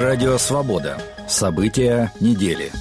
Радио «Свобода». События недели.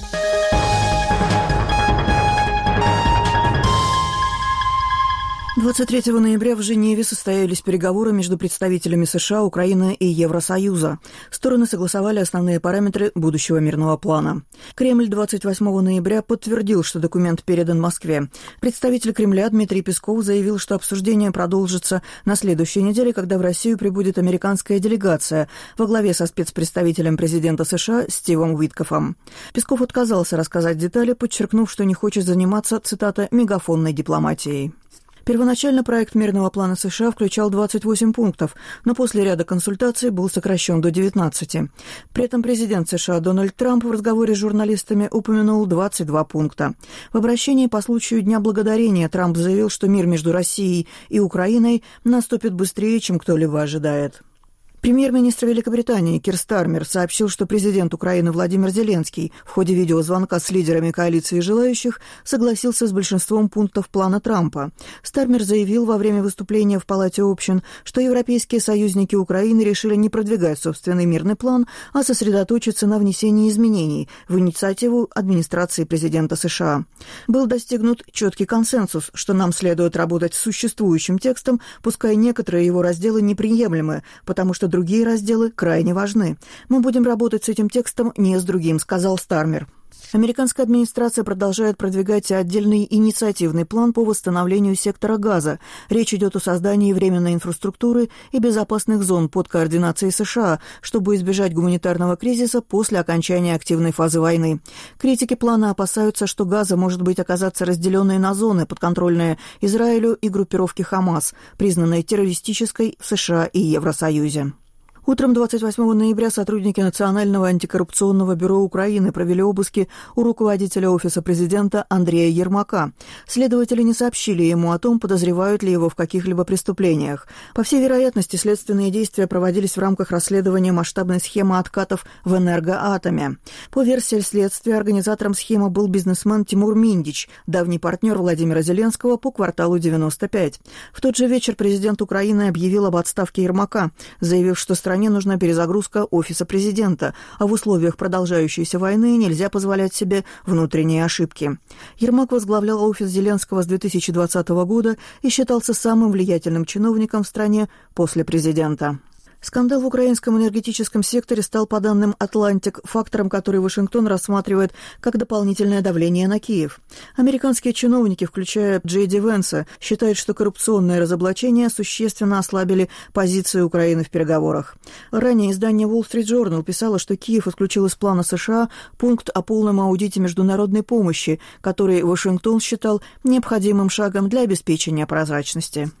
«23 ноября в Женеве состоялись переговоры между представителями США, Украины и Евросоюза. Стороны согласовали основные параметры будущего мирного плана. Кремль 28 ноября подтвердил, что документ передан Москве. Представитель Кремля Дмитрий Песков заявил, что обсуждение продолжится на следующей неделе, когда в Россию прибудет американская делегация во главе со спецпредставителем президента США Стивом Уиткофом. Песков отказался рассказать детали, подчеркнув, что не хочет заниматься, цитата, «мегафонной дипломатией». Первоначально проект мирного плана США включал 28 пунктов, но после ряда консультаций был сокращен до 19. При этом президент США Дональд Трамп в разговоре с журналистами упомянул 22 пункта. В обращении по случаю Дня Благодарения Трамп заявил, что мир между Россией и Украиной наступит быстрее, чем кто-либо ожидает. Премьер-министр Великобритании Кир Стармер сообщил, что президент Украины Владимир Зеленский в ходе видеозвонка с лидерами коалиции желающих согласился с большинством пунктов плана Трампа. Стармер заявил во время выступления в Палате общин, что европейские союзники Украины решили не продвигать собственный мирный план, а сосредоточиться на внесении изменений в инициативу администрации президента США. Был достигнут четкий консенсус, что нам следует работать с существующим текстом, пускай некоторые его разделы неприемлемы, потому что другие разделы крайне важны. Мы будем работать с этим текстом, не с другим, сказал Стармер. Американская администрация продолжает продвигать отдельный инициативный план по восстановлению сектора Газа. Речь идет о создании временной инфраструктуры и безопасных зон под координацией США, чтобы избежать гуманитарного кризиса после окончания активной фазы войны. Критики плана опасаются, что Газа может быть оказаться разделенной на зоны, подконтрольные Израилю и группировке Хамас, признанной террористической в США и Евросоюзе. Утром 28 ноября сотрудники Национального антикоррупционного бюро Украины провели обыски у руководителя Офиса президента Андрея Ермака. Следователи не сообщили ему о том, подозревают ли его в каких-либо преступлениях. По всей вероятности, следственные действия проводились в рамках расследования масштабной схемы откатов в Энергоатоме. По версии следствия, организатором схемы был бизнесмен Тимур Миндич, давний партнер Владимира Зеленского по кварталу 95. В тот же вечер президент Украины объявил об отставке Ермака, заявив, что стране нужна перезагрузка Офиса президента, а в условиях продолжающейся войны нельзя позволять себе внутренние ошибки. Ермак возглавлял офис Зеленского с 2020 года и считался самым влиятельным чиновником в стране после президента. Скандал в украинском энергетическом секторе стал, по данным «Атлантик», фактором, который Вашингтон рассматривает как дополнительное давление на Киев. Американские чиновники, включая Джей Ди Венса, считают, что коррупционные разоблачения существенно ослабили позицию Украины в переговорах. Ранее издание Wall Street Journal писало, что Киев исключил из плана США пункт о полном аудите международной помощи, который Вашингтон считал необходимым шагом для обеспечения прозрачности.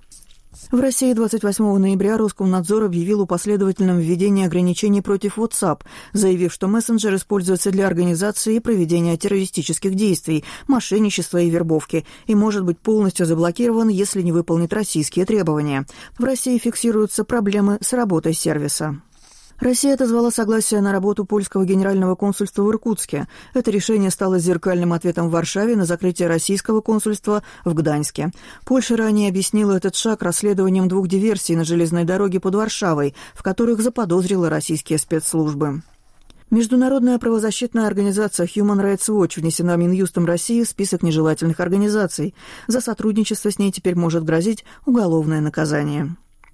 В России 28 ноября Роскомнадзор объявил о последовательном введении ограничений против WhatsApp, заявив, что мессенджер используется для организации и проведения террористических действий, мошенничества и вербовки и может быть полностью заблокирован, если не выполнит российские требования. В России фиксируются проблемы с работой сервиса. Россия отозвала согласие на работу польского генерального консульства в Иркутске. Это решение стало зеркальным ответом в Варшаве на закрытие российского консульства в Гданьске. Польша ранее объяснила этот шаг расследованием 2 диверсий на железной дороге под Варшавой, в которых заподозрила российские спецслужбы. Международная правозащитная организация Human Rights Watch внесена Минюстом России в список нежелательных организаций. За сотрудничество с ней теперь может грозить уголовное наказание.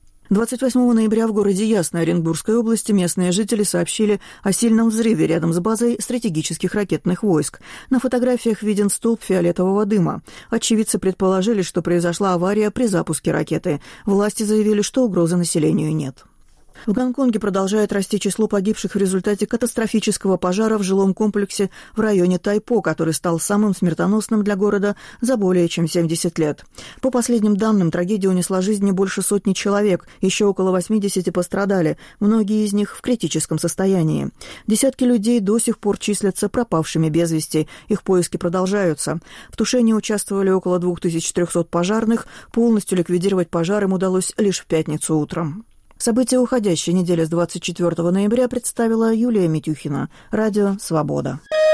28 ноября в городе Ясной Оренбургской области местные жители сообщили о сильном взрыве рядом с базой стратегических ракетных войск. На фотографиях виден столб фиолетового дыма. Очевидцы предположили, что произошла авария при запуске ракеты. Власти заявили, что угрозы населению нет. В Гонконге продолжает расти число погибших в результате катастрофического пожара в жилом комплексе в районе Тайпо, который стал самым смертоносным для города за более чем 70 лет. По последним данным, трагедия унесла жизни больше сотни человек, еще около 80 пострадали, многие из них в критическом состоянии. Десятки людей до сих пор числятся пропавшими без вести, их поиски продолжаются. В тушении участвовали около 2300 пожарных, полностью ликвидировать пожар им удалось лишь в пятницу утром. События уходящей недели с 24 ноября представила Юлия Митюхина. Радио «Свобода».